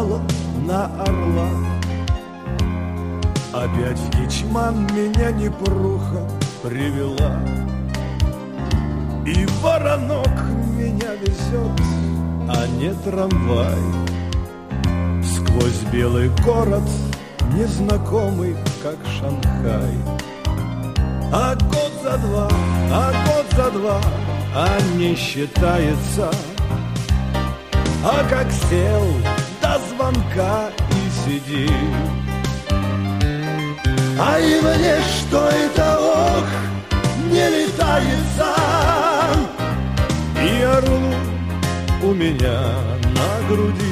летала на орла. Опять в Кичман меня непруха привела, и воронок меня везет, а не трамвай. Сквозь белый город, незнакомый, как Шанхай. А год за два, а не считается. А как сел до звонка и сидит, а и мне что это, ох, не летается. И орлу у меня на груди.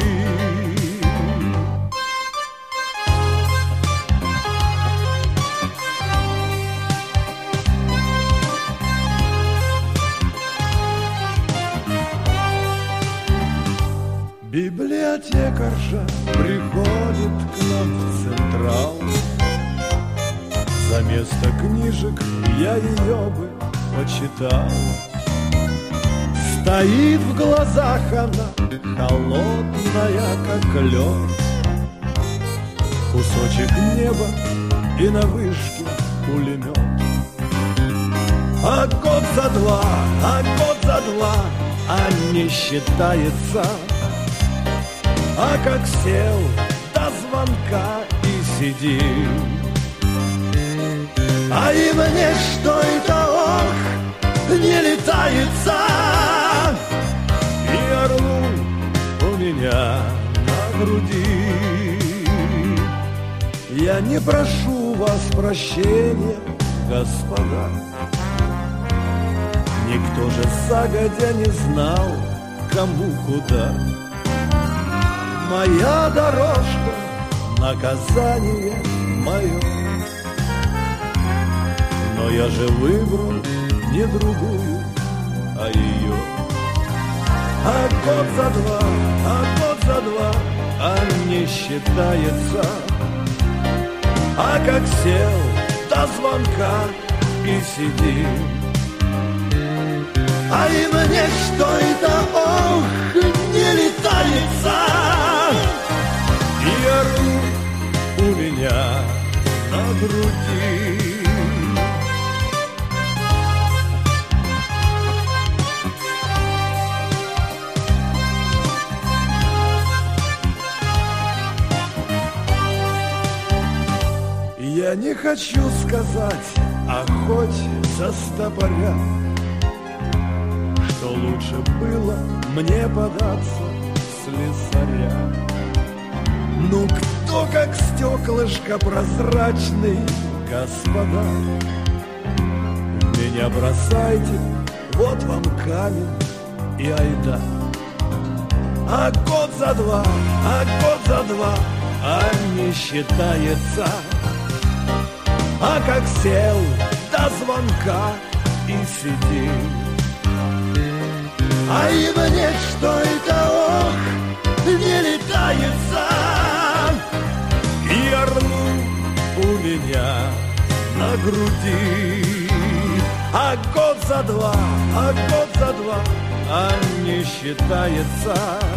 Библиотекарша приходит к нам в Централ. За место книжек я ее бы почитал. Стоит в глазах она, холодная, как лед. Кусочек неба и на вышке пулемет. А год за два, а не считается. А как сел до звонка и сидит, а и мне что это, ох, не летается. И орлу у меня на груди. Я не прошу вас прощения, господа. Никто же загодя не знал, кому куда. Моя дорожка, наказание мое. Но я же выбрал не другую, а ее. А год за два, а не считается. А как сел до звонка и сидит, а и мне что это, ох, не летается. И ору у меня на груди. Я не хочу сказать, а хоть застопоря, что лучше было мне податься в слесаря. Ну кто как стеклышко прозрачный, господа, меня бросайте, вот вам камень и айда. А год за два, а не считается. А как сел до звонка и сидит, а и мне что это, ох, не летается. И орлу у меня на груди. А год за два, а не считается.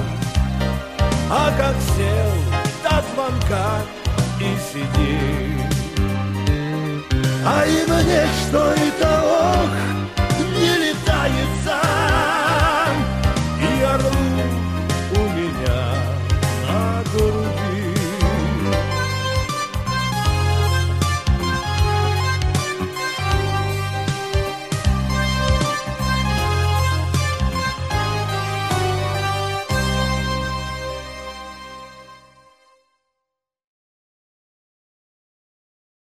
А как сел до звонка и сидит, а и мне что это, ох,